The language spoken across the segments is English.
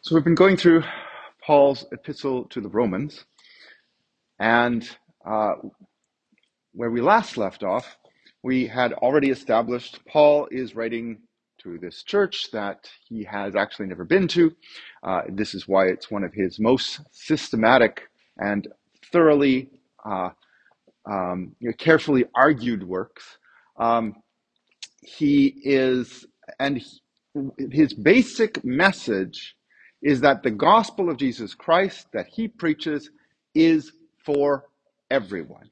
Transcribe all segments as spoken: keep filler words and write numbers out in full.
So we've been going through Paul's epistle to the Romans, and uh, where we last left off, we had already established Paul is writing to this church that he has actually never been to. Uh, this is why it's one of his most systematic and thoroughly, uh, um, you know, carefully argued works. Um, he is, and he, his basic message is that the gospel of Jesus Christ that he preaches is for everyone.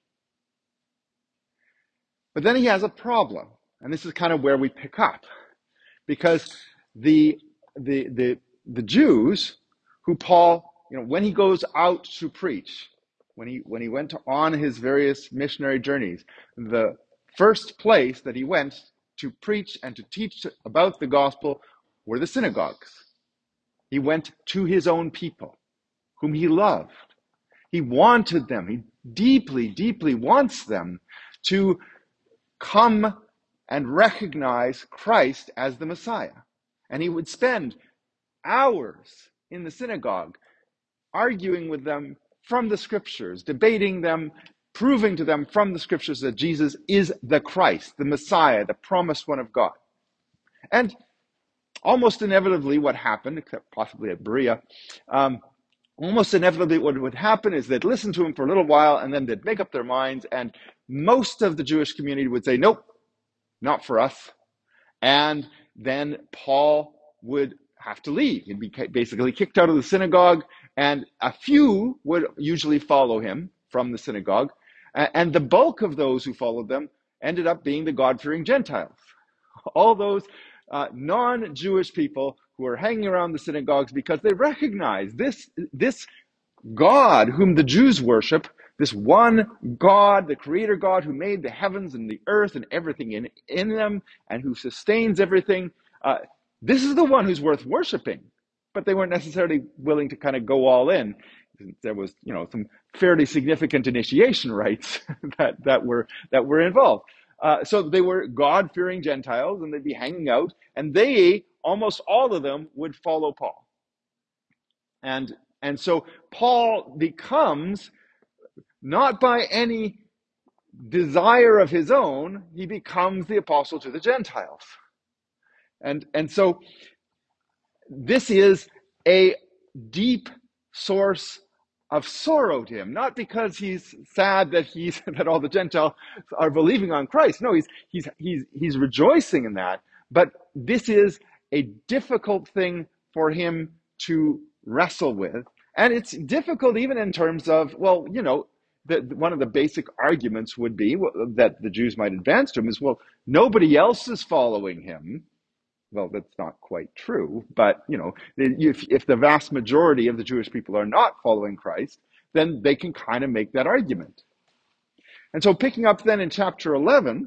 But then he has a problem, and this is kind of where we pick up, because the the the the Jews who Paul, you know, when he goes out to preach, when he when he went to, on his various missionary journeys, the first place that he went to preach and to teach about the gospel were the synagogues. He went to his own people, whom he loved. He wanted them, he deeply, deeply wants them to come and recognize Christ as the Messiah. And he would spend hours in the synagogue arguing with them from the scriptures, debating them, proving to them from the scriptures that Jesus is the Christ, the Messiah, the promised one of God. And almost inevitably what happened, except possibly at Berea, um, almost inevitably what would happen is they'd listen to him for a little while and then they'd make up their minds, and most of the Jewish community would say, nope, not for us. And then Paul would have to leave. He'd be basically kicked out of the synagogue, and a few would usually follow him from the synagogue. And the bulk of those who followed them ended up being the God-fearing Gentiles. All those uh, non-Jewish people who are hanging around the synagogues because they recognize this, this God whom the Jews worship, this one God, the creator God who made the heavens and the earth and everything in, in them and who sustains everything. Uh, this is the one who's worth worshiping. But they weren't necessarily willing to kind of go all in. There was, you know, some fairly significant initiation rites that, that were that were involved. Uh, so they were God-fearing Gentiles, and they'd be hanging out, and they, almost all of them, would follow Paul. And and so Paul becomes, not by any desire of his own, he becomes the apostle to the Gentiles. And, and so this is a deep source of sorrow to him, not because he's sad that he's that all the Gentiles are believing on Christ. No, he's he's he's he's rejoicing in that. But this is a difficult thing for him to wrestle with. And it's difficult even in terms of, well, you know, the, one of the basic arguments would be that the Jews might advance to him is, well, nobody else is following him. Well, that's not quite true, but, you know, if, if the vast majority of the Jewish people are not following Christ, then they can kind of make that argument. And so picking up then in chapter eleven,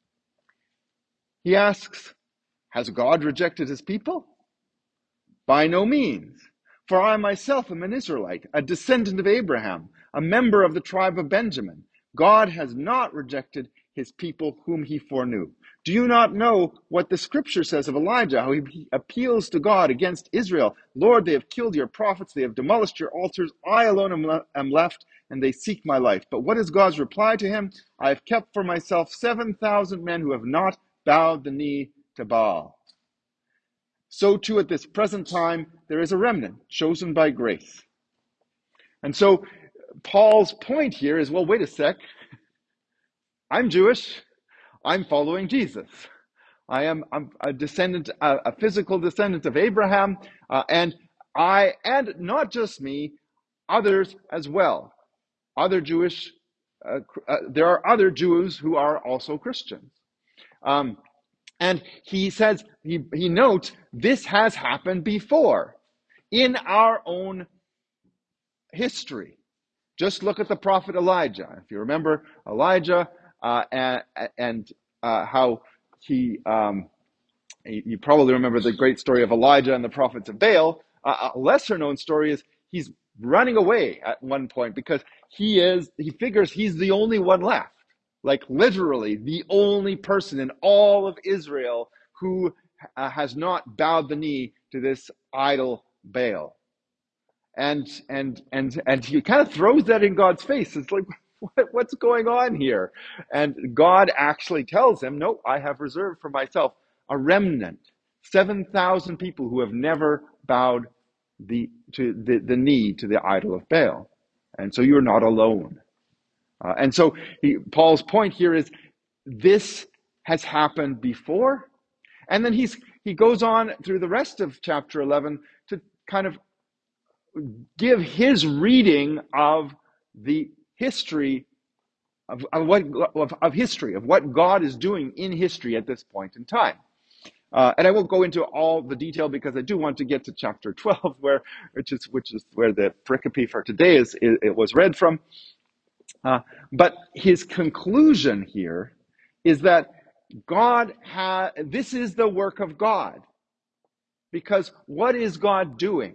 he asks, has God rejected his people? By no means. For I myself am an Israelite, a descendant of Abraham, a member of the tribe of Benjamin. God has not rejected his people whom he foreknew. Do you not know what the scripture says of Elijah, how he appeals to God against Israel? Lord, they have killed your prophets, they have demolished your altars. I alone am, le- am left, and they seek my life. But what is God's reply to him? I have kept for myself seven thousand men who have not bowed the knee to Baal. So too at this present time, there is a remnant chosen by grace. And so Paul's point here is, well, wait a sec. I'm Jewish. I'm following Jesus. I am I'm a descendant, a, a physical descendant of Abraham, uh, and I, and not just me, others as well. Other Jewish, uh, uh, there are other Jews who are also Christians. Um, and he says, he, he notes, this has happened before in our own history. Just look at the prophet Elijah. If you remember Elijah uh, and, and uh, how he, um, you probably remember the great story of Elijah and the prophets of Baal. Uh, a lesser known story is he's running away at one point because he is, he figures he's the only one left. Like literally the only person in all of Israel who uh, has not bowed the knee to this idol Baal. And and and and he kind of throws that in God's face. It's like, what, what's going on here? And God actually tells him, no, I have reserved for myself a remnant, seven thousand people who have never bowed the to the, the knee to the idol of Baal. And so you're not alone. Uh, and so he, Paul's point here is this has happened before. And then he's he goes on through the rest of chapter eleven to kind of give his reading of the history of, of what of, of history of what God is doing in history at this point in time. Uh, and I won't go into all the detail because I do want to get to chapter twelve, where which is which is where the pericope for today is it, it was read from. Uh, but his conclusion here is that God ha- this is the work of God, because what is God doing?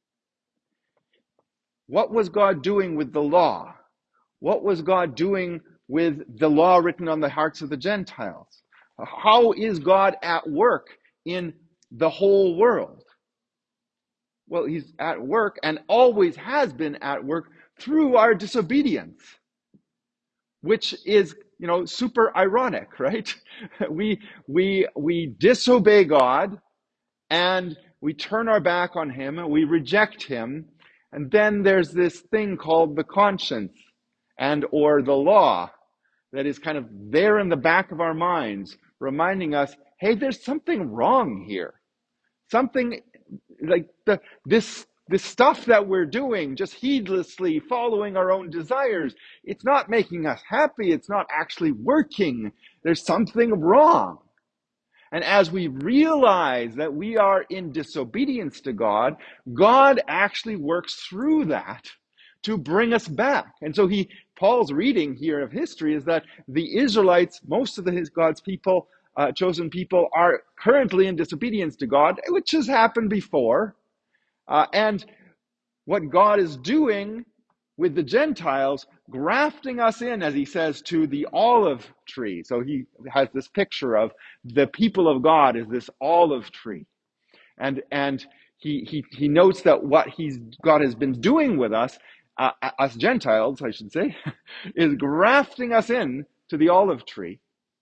What was God doing with the law? What was God doing with the law written on the hearts of the Gentiles? How is God at work in the whole world? Well, he's at work and always has been at work through our disobedience, which is, you know, super ironic, right? We we we disobey God and we turn our back on him and we reject him. And then there's this thing called the conscience and or the law that is kind of there in the back of our minds, reminding us, hey, there's something wrong here. Something like the, this, this stuff that we're doing, just heedlessly following our own desires, it's not making us happy. It's not actually working. There's something wrong. And as we realize that we are in disobedience to God, God actually works through that to bring us back. And so he, Paul's reading here of history is that the Israelites, most of the, his God's people, uh, chosen people, are currently in disobedience to God, which has happened before. Uh, and what God is doing with the Gentiles, grafting us in, as he says, to the olive tree. So he has this picture of the people of God as this olive tree. And and he he he notes that what he's God has been doing with us, uh, us Gentiles, I should say, is grafting us in to the olive tree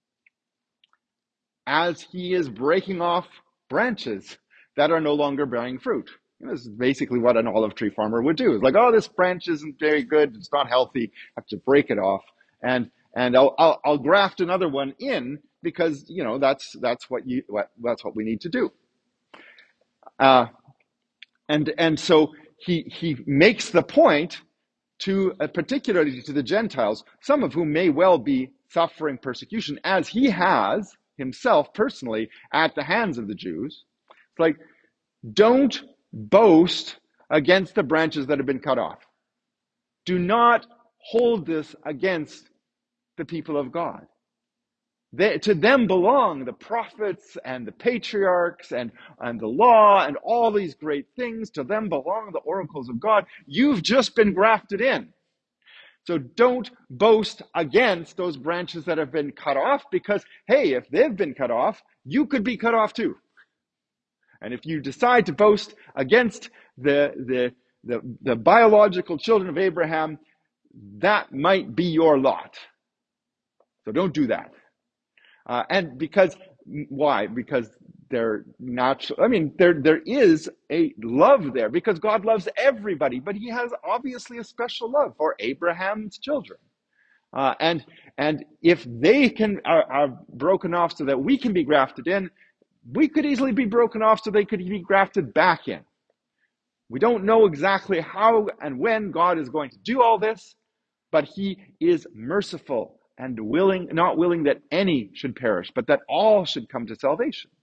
as he is breaking off branches that are no longer bearing fruit. This is basically what an olive tree farmer would do. It's like, oh, this branch isn't very good. It's not healthy. I have to break it off. And and I'll, I'll, I'll graft another one in because, you know, that's that's what you what that's what we need to do. Uh, and and so he he makes the point to uh, particularly to the Gentiles, some of whom may well be suffering persecution, as he has himself personally at the hands of the Jews. It's like, don't boast against the branches that have been cut off. Do not hold this against the people of God. They, to them belong the prophets and the patriarchs and, and the law and all these great things. To them belong the oracles of God. You've just been grafted in. So don't boast against those branches that have been cut off, because, hey, if they've been cut off, you could be cut off too. And if you decide to boast against the, the, the, the biological children of Abraham, that might be your lot. So don't do that. Uh, and because, why? Because they're natural. I mean, there there is a love there because God loves everybody, but he has obviously a special love for Abraham's children. Uh, and and if they can are, are broken off so that we can be grafted in, we could easily be broken off so they could be grafted back in. We don't know exactly how and when God is going to do all this, but he is merciful and willing, not willing that any should perish, but that all should come to salvation.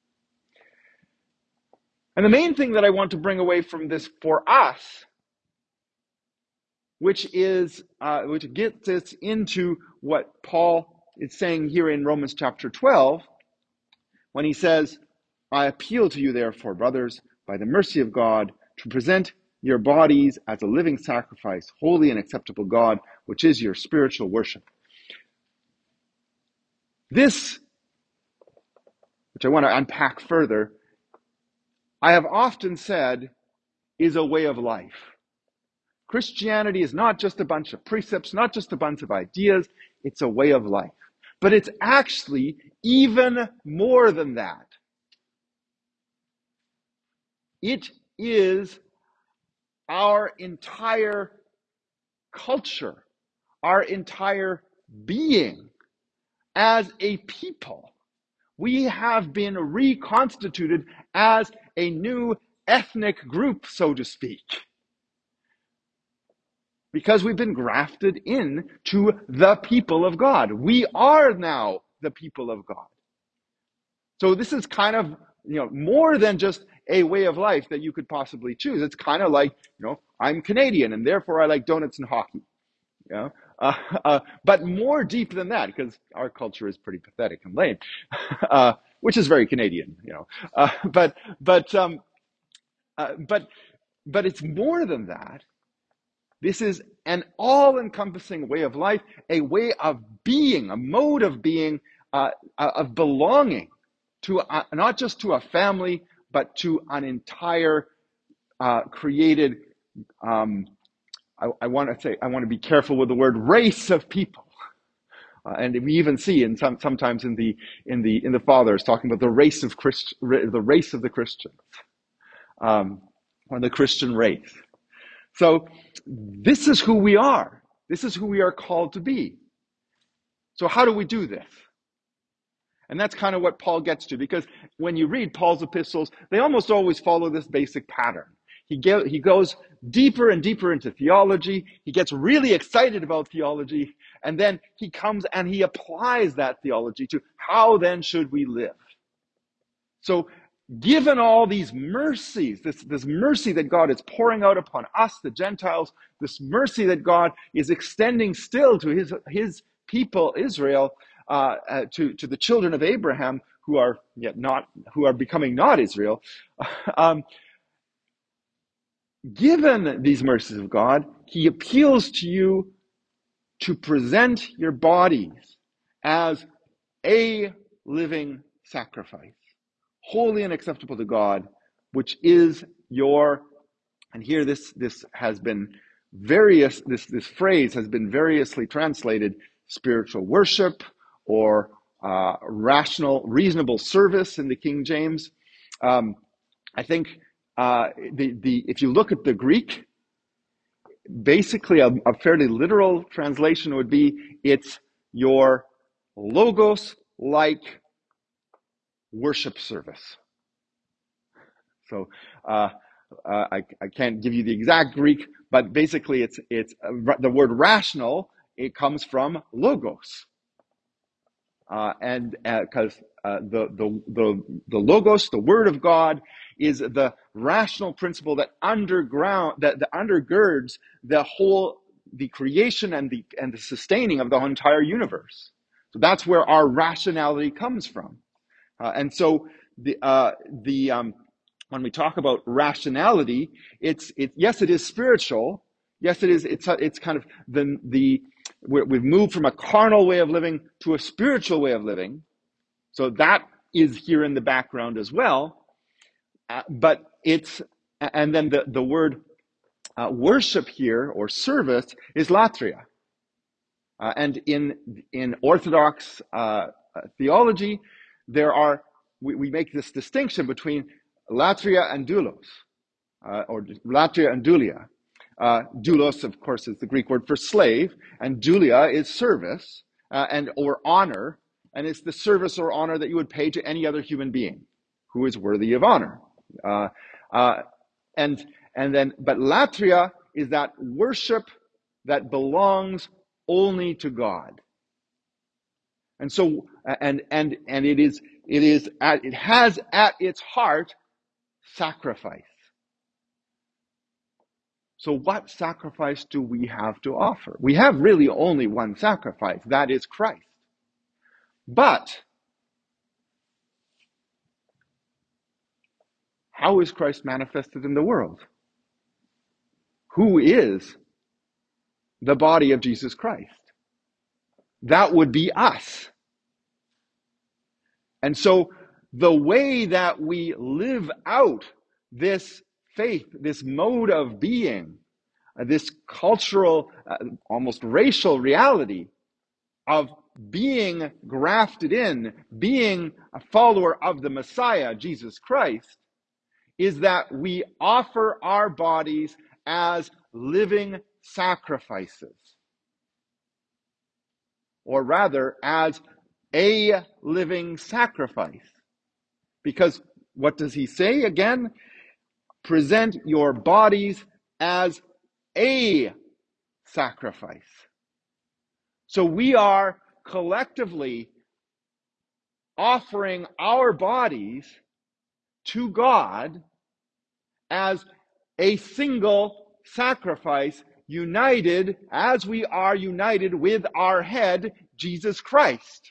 And the main thing that I want to bring away from this for us, which is uh, which gets us into what Paul is saying here in Romans chapter twelve, when he says, I appeal to you, therefore, brothers, by the mercy of God, to present your bodies as a living sacrifice, holy and acceptable God, which is your spiritual worship. This, which I want to unpack further, I have often said is a way of life. Christianity is not just a bunch of precepts, not just a bunch of ideas. It's a way of life. But it's actually even more than that. It is our entire culture, our entire being as a people. We have been reconstituted as a new ethnic group, so to speak, because we've been grafted in to the people of God. We are now the people of God. So this is kind of, you know, more than just a way of life that you could possibly choose. It's kind of like, you know, I'm Canadian and therefore I like donuts and hockey. You know? uh, uh, but more deep than that, because our culture is pretty pathetic and lame, uh, which is very Canadian, you know. Uh, but but um, uh, but but it's more than that. This is an all-encompassing way of life, a way of being, a mode of being, uh, uh, of belonging to a, not just to a family, but to an entire uh, created. Um, I, I want to say I want to be careful with the word race of people, uh, and we even see in some sometimes in the in the in the fathers talking about the race of Christ, the race of the Christians, um, or the Christian race. So this is who we are. This is who we are called to be. So how do we do this? And that's kind of what Paul gets to, because when you read Paul's epistles, they almost always follow this basic pattern. He, get, he goes deeper and deeper into theology. He gets really excited about theology. And then he comes and he applies that theology to how then should we live. So given all these mercies, this, this mercy that God is pouring out upon us, the Gentiles, this mercy that God is extending still to his, his people, Israel, uh, uh, to, to the children of Abraham who are yet not, who are becoming not Israel, um, given these mercies of God, he appeals to you to present your bodies as a living sacrifice, holy and acceptable to God, which is your, and here this, this has been various, this, this phrase has been variously translated, spiritual worship or uh, rational, reasonable service in the King James. Um, I think uh, the, the, if you look at the Greek, basically a, a fairly literal translation would be, it's your logos-like worship service. So uh, uh, I, I can't give you the exact Greek, but basically it's it's uh, the word rational. It comes from logos, uh, and because uh, uh, the, the the the logos, the word of God, is the rational principle that underground that, that undergirds the whole the creation and the and the sustaining of the entire universe. So that's where our rationality comes from, uh, and so the uh, the um, when we talk about rationality, it's it yes, it is spiritual. Yes, it is. It's it's kind of the the we've moved from a carnal way of living to a spiritual way of living. So that is here in the background as well. Uh, but it's and then the the word uh, worship here or service is latria, uh, and in in Orthodox uh, theology, there are we, we make this distinction between latria and doulos, uh, or latria and doulia. Uh, doulos, of course, is the Greek word for slave, and doulia is service uh, and or honor, and it's the service or honor that you would pay to any other human being who is worthy of honor. Uh, uh, and and then, but latria is that worship that belongs only to God. And so, and and and it is it is at, it has at its heart sacrifice. So what sacrifice do we have to offer? We have really only one sacrifice, that is Christ. But how is Christ manifested in the world? Who is the body of Jesus Christ? That would be us. And so the way that we live out this faith, this mode of being, uh, this cultural, uh, almost racial reality of being grafted in, being a follower of the Messiah, Jesus Christ, is that we offer our bodies as living sacrifices, or rather, as a living sacrifice. Because what does he say again? Present your bodies as a sacrifice. So we are collectively offering our bodies to God as a single sacrifice, united as we are united with our head, Jesus Christ.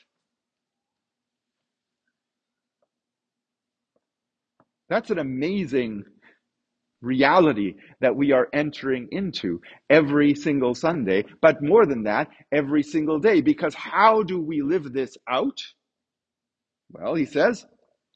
That's an amazing reality that we are entering into every single Sunday, but more than that, every single day. Because how do we live this out? Well, he says,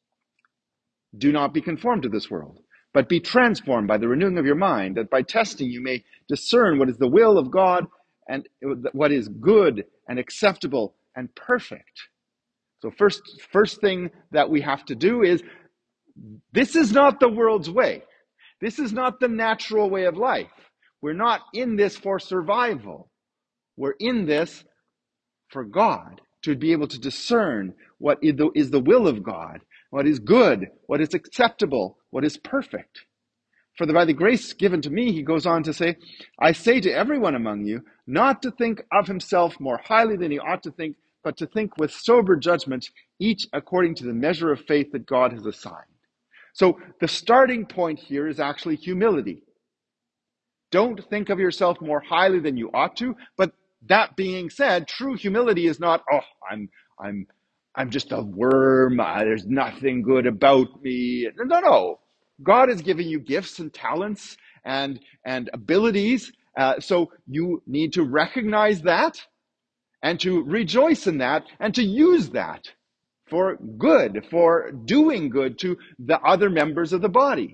do not be conformed to this world, but be transformed by the renewing of your mind, that by testing you may discern what is the will of God and what is good and acceptable and perfect. So first, first thing that we have to do is, this is not the world's way. This is not the natural way of life. We're not in this for survival. We're in this for God, to be able to discern what is the will of God, what is good, what is acceptable, what is perfect. For the, by the grace given to me, he goes on to say, I say to everyone among you, not to think of himself more highly than he ought to think, but to think with sober judgment, each according to the measure of faith that God has assigned. So the starting point here is actually humility. Don't think of yourself more highly than you ought to. But that being said, true humility is not, oh, I'm, I'm, I'm just a worm. Uh, there's nothing good about me. No, no. God has given you gifts and talents and and abilities. Uh, so you need to recognize that and to rejoice in that and to use that for good, for doing good to the other members of the body,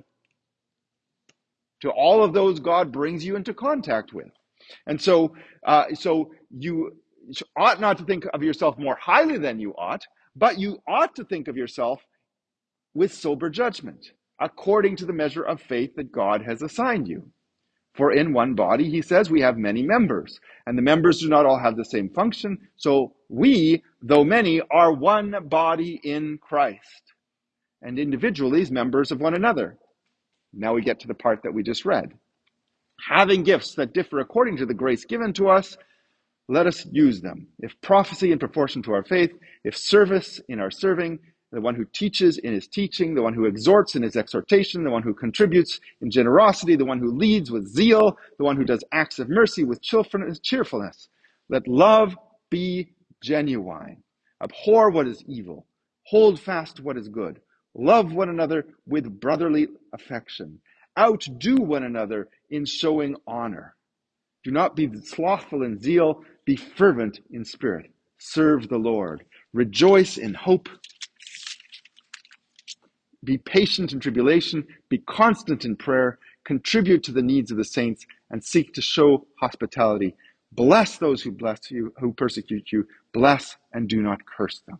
to all of those God brings you into contact with. And so, uh, so you ought not to think of yourself more highly than you ought, but you ought to think of yourself with sober judgment, according to the measure of faith that God has assigned you. For in one body, he says, we have many members, and the members do not all have the same function. So we, though many, are one body in Christ, and individually as members of one another. Now we get to the part that we just read. Having gifts that differ according to the grace given to us, let us use them. If prophecy in proportion to our faith, if service in our serving, the one who teaches in his teaching, the one who exhorts in his exhortation, the one who contributes in generosity, the one who leads with zeal, the one who does acts of mercy with cheerfulness. Let love be genuine. Abhor what is evil. Hold fast to what is good. Love one another with brotherly affection. Outdo one another in showing honor. Do not be slothful in zeal. Be fervent in spirit. Serve the Lord. Rejoice in hope. Be patient in tribulation, be constant in prayer, contribute to the needs of the saints, and seek to show hospitality. Bless those who bless you, who persecute you. Bless and do not curse them.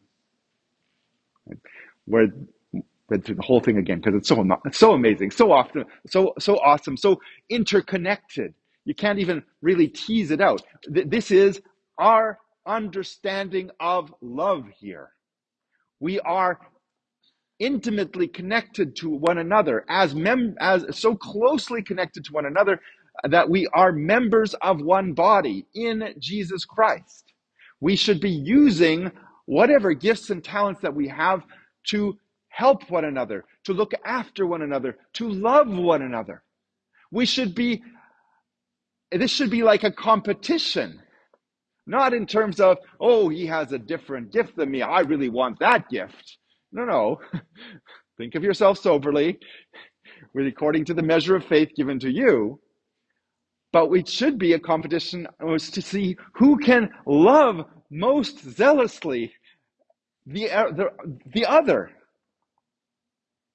We're read through the whole thing again because it's so it's so amazing, so often, so so awesome, so interconnected. You can't even really tease it out. This is our understanding of love here. We are intimately connected to one another, as mem as so closely connected to one another that we are members of one body in Jesus Christ. We should be using whatever gifts and talents that we have to help one another, to look after one another, to love one another. We should be, this should be like a competition, not in terms of, oh, he has a different gift than me, I really want that gift. No, no. Think of yourself soberly, according to the measure of faith given to you. But it should be a competition to see who can love most zealously the, the, the other.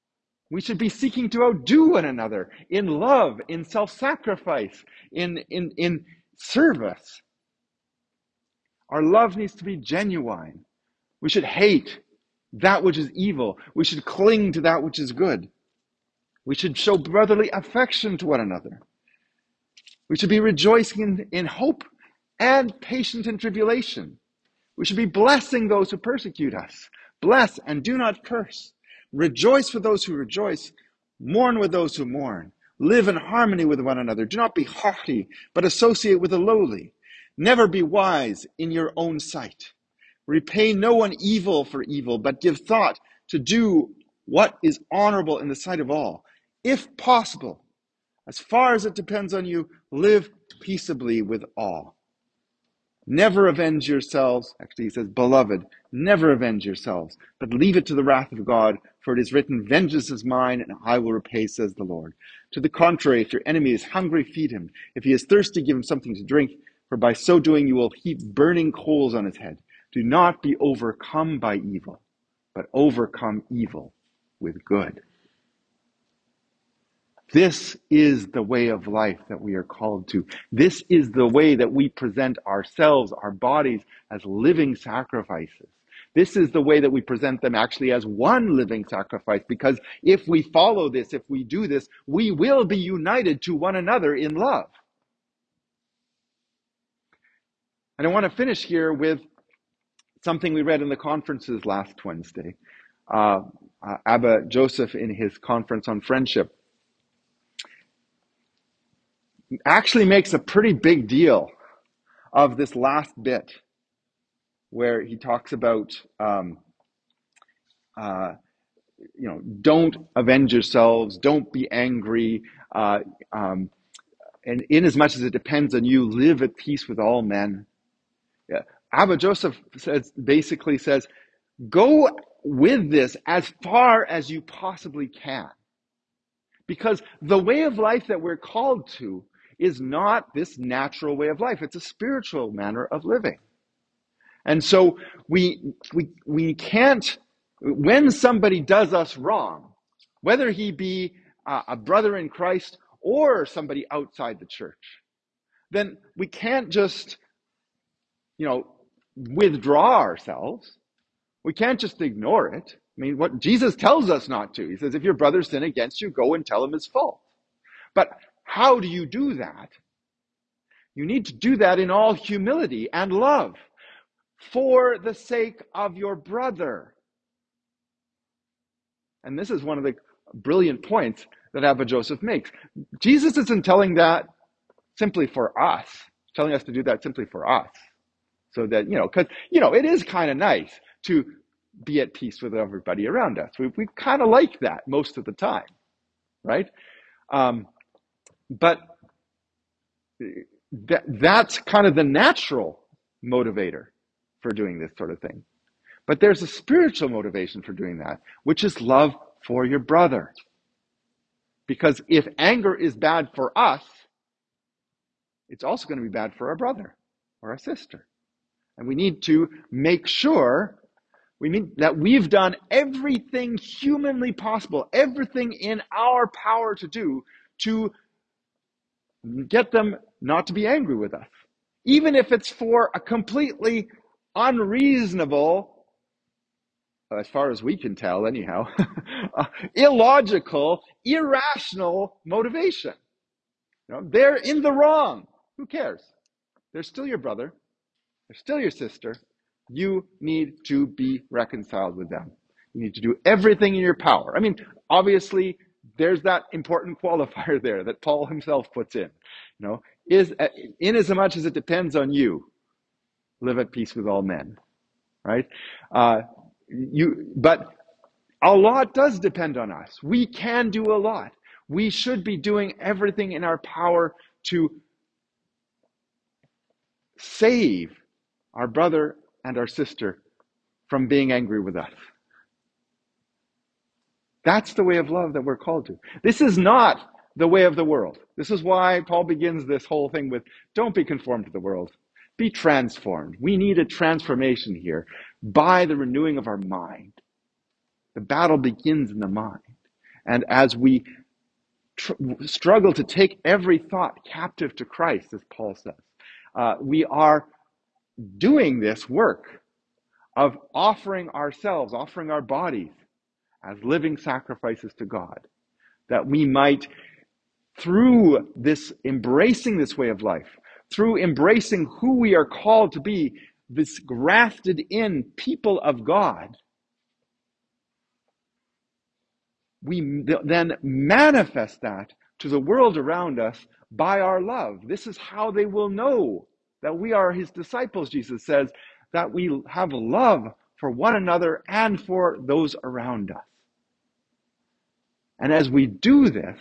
We should be seeking to outdo one another in love, in self-sacrifice, in, in, in service. Our love needs to be genuine. We should hate that which is evil. We should cling to that which is good. We should show brotherly affection to one another. We should be rejoicing in, in hope and patient in tribulation. We should be blessing those who persecute us. Bless and do not curse. Rejoice with those who rejoice. Mourn with those who mourn. Live in harmony with one another. Do not be haughty, but associate with the lowly. Never be wise in your own sight. Repay no one evil for evil, but give thought to do what is honorable in the sight of all. If possible, as far as it depends on you, live peaceably with all. Never avenge yourselves. Actually, he says, beloved, never avenge yourselves, but leave it to the wrath of God, for it is written, vengeance is mine, and I will repay, says the Lord. To the contrary, if your enemy is hungry, feed him. If he is thirsty, give him something to drink, for by so doing you will heap burning coals on his head. Do not be overcome by evil, but overcome evil with good. This is the way of life that we are called to. This is the way that we present ourselves, our bodies, as living sacrifices. This is the way that we present them actually as one living sacrifice, because if we follow this, if we do this, we will be united to one another in love. And I want to finish here with something we read in the conferences last Wednesday. Uh, uh, Abba Joseph, in his conference on friendship, actually makes a pretty big deal of this last bit where he talks about, um, uh, you know, don't avenge yourselves, don't be angry, uh, um, and in as much as it depends on you, live at peace with all men. Yeah. Abba Joseph says, basically says, go with this as far as you possibly can. Because the way of life that we're called to is not this natural way of life. It's a spiritual manner of living. And so we, we, we can't, when somebody does us wrong, whether he be uh, a brother in Christ or somebody outside the church, then we can't just, you know, withdraw ourselves. We can't just ignore it. I mean, what Jesus tells us not to. He says, if your brother sin against you, go and tell him his fault. But how do you do that? You need to do that in all humility and love for the sake of your brother. And this is one of the brilliant points that Abba Joseph makes. Jesus isn't telling that simply for us, telling us to do that simply for us. So that, you know, because, you know, it is kind of nice to be at peace with everybody around us. We, we kind of like that most of the time, right? Um, but that, that's kind of the natural motivator for doing this sort of thing. But there's a spiritual motivation for doing that, which is love for your brother. Because if anger is bad for us, it's also going to be bad for our brother or our sister. And we need to make sure we mean that we've done everything humanly possible, everything in our power to do to get them not to be angry with us. Even if it's for a completely unreasonable, as far as we can tell anyhow, uh, illogical, irrational motivation. You know, they're in the wrong. Who cares? They're still your brother. They're still your sister. You need to be reconciled with them. You need to do everything in your power. I mean, obviously, there's that important qualifier there that Paul himself puts in. You know, is in as much as it depends on you, live at peace with all men. Right? Uh, you, but a lot does depend on us. We can do a lot. We should be doing everything in our power to save our brother and our sister from being angry with us. That's the way of love that we're called to. This is not the way of the world. This is why Paul begins this whole thing with, don't be conformed to the world. Be transformed. We need a transformation here by the renewing of our mind. The battle begins in the mind. And as we tr- struggle to take every thought captive to Christ, as Paul says, uh, we are doing this work of offering ourselves, offering our bodies as living sacrifices to God, that we might, through this embracing this way of life, through embracing who we are called to be, this grafted in people of God, we then manifest that to the world around us by our love. This is how they will know that we are his disciples, Jesus says, that we have love for one another and for those around us. And as we do this,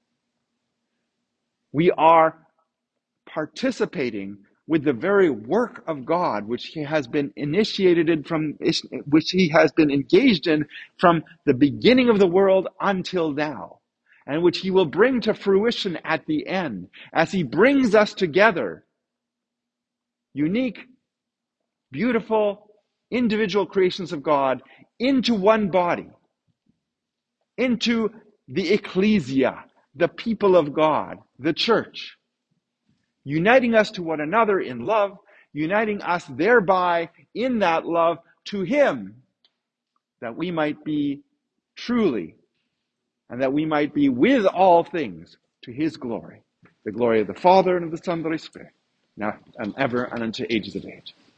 we are participating with the very work of God, which he has been initiated in from, which he has been engaged in from the beginning of the world until now, and which he will bring to fruition at the end, as he brings us together, unique, beautiful, individual creations of God, into one body, into the ecclesia, the people of God, the church, uniting us to one another in love, uniting us thereby in that love to him, that we might be truly, and that we might be with all things to his glory, the glory of the Father and of the Son and of the Holy Spirit, now and ever and unto ages of age.